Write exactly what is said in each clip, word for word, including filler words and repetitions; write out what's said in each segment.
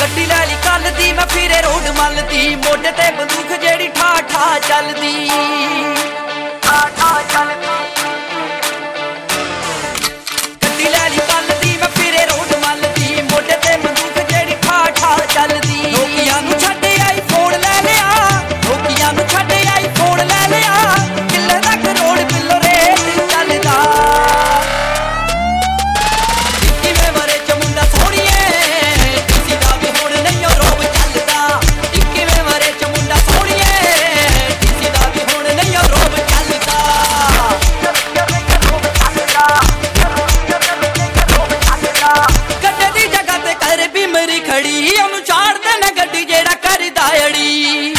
ਗੱਡੀ ਲੈ ਲਈ ਕੱਲ ਦੀ ਮੈਂ ਫਿਰੇ ਰੋਡ ਮੱਲਦੀ, ਮੋਢੇ ਤੇ ਬੰਦੂਕ ਜਿਹੜੀ ਠਾ ਠਾ ਚੱਲਦੀ, ਠਾ ਠਾ ਚੱਲਦੀ। ਗੱਡੀ ਲੈ ਲਈ ਕੱਲ ਦੀ ਮੈਂ ਫਿਰੇ ਰੋਡ ਮੱਲਦੀ, ਮੋਢੇ ਤੇ ਬੰਦੂਕ ਜਿਹੜੀ ਠਾ ਠਾ ਚੱਲਦੀ। ਨੋਕੀਆਂ ਨੂੰ ਛੱਡ ਆਈ ਫੋਨ ਲੈ ਲਿਆ, ਨੋਕੀਆਂ ਨੂੰ ਛੱਡ ਆਈ ਫੋਨ ਲੈ ਲਿਆ, ਕਿੱਲੇ ਦਾ ਕਰੋੜ ਬਿੱਲੋ ਰੇਟ ਚੱਲਦਾ। ਇੱਕੀਵੇਂ ਵਰੇ ਚ ਮੁੰਡਾ ਸੋਹਣੀਏ, ਕਿਸੇ ਦਾ ਵੀ ਹੁਣ ਨਹੀਂ ਉਹ ਰੋਬ ਚੱਲਦਾ। ਇੱਕੀਵੇਂ ਵਰੇ ਚ ਮੁੰਡਾ ਸੋਹਣੀਏ, ਕਿਸੇ ਦਾ ਵੀ ਹੁਣ ਨਹੀਂ ਉਹ ਰੋਬ ਚੱਲਦਾ। ਗੱਡੇ ਦੀ ਜਗ੍ਹਾ ਤੇ ਕਰ ਵੀ ਮੇਰੀ ਖੜੀ, ਉਹਨੂੰ ਚਾੜਦੇ ਨੇ ਗੱਡੀ ਜਿਹੜਾ ਕਰਦਾ ਅੜੀ,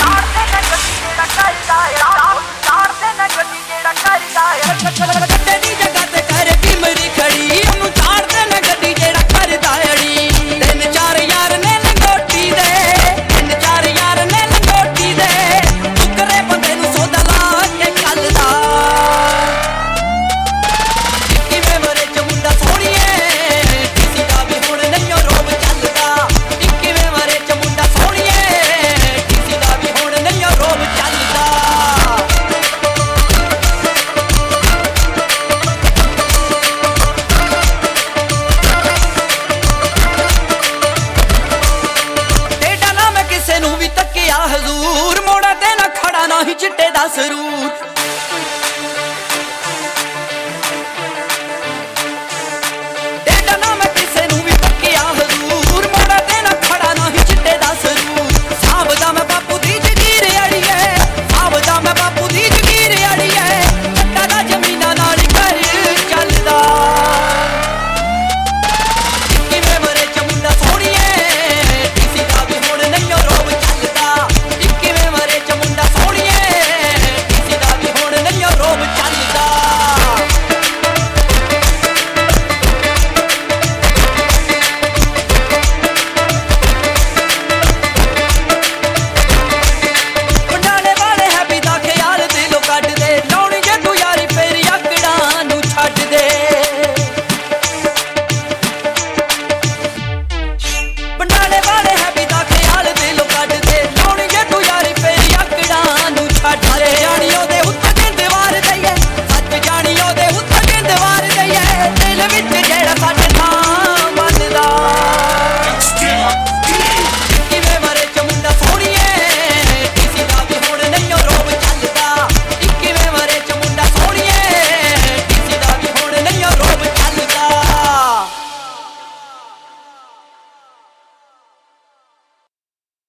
ਗੱਡੇ ਦੀ ਜਗ੍ਹਾ ਤੇ ਕਰ ਵੀ ਮੇਰੀ ਖੜੀ, ਉਹਨੂੰ ਚਾੜਦੇ ਨੇ ਗੱਡੀ ਜਿਹੜਾ ਕਰਦਾ ਅੜੀ। ਤਿੰਨ ਚਾਰ ਯਾਰ ਨੇ ਲੰਗੋਟੀ ਦੇ, ਤਿੰਨ ਚਾਰ ਯਾਰ ਨੇ ਲੰਗੋਟੀ ਦੇ, ਟੁਕਰੇ ਬੰਦੇ ਨੂੰ ਸੌਦਾ ਲਾ ਕੇ ਕੱਲਦਾ। ਇੱਕੀਵੇਂ ਵਰੇ ਚ ਮੁੰਡਾ ਸੋਹਣੀਏ, ਕਿਸੇ ਦਾ ਵੀ ਹੁਣ ਨਹੀਂ ਉਹ ਰੋਬ ਚੱਲਦਾ। ਇੱਕੀਵੇਂ ਵਰੇ ਚ ਮੁੰਡਾ ਸੋਹਣੀਏ, ਕਿਸੇ ਦਾ ਵੀ ਹੁਣ ਨਹੀਂ ਉਹ ਰੋਬ ਚੱਲਦਾ। ਟੇਢਾ ਨਾ ਮੈਂ ਕਿਸੇ ਨੂੰ ਵੀ ਤੱਕਿਆ ਹਜ਼ੂਰ, ਮੋੜਾ ਤੇ ਨਾ ਖੜਾ ਨਾ ਹੀ ਚਿੱਟੇ ਦਾ ਸਰੂਰ।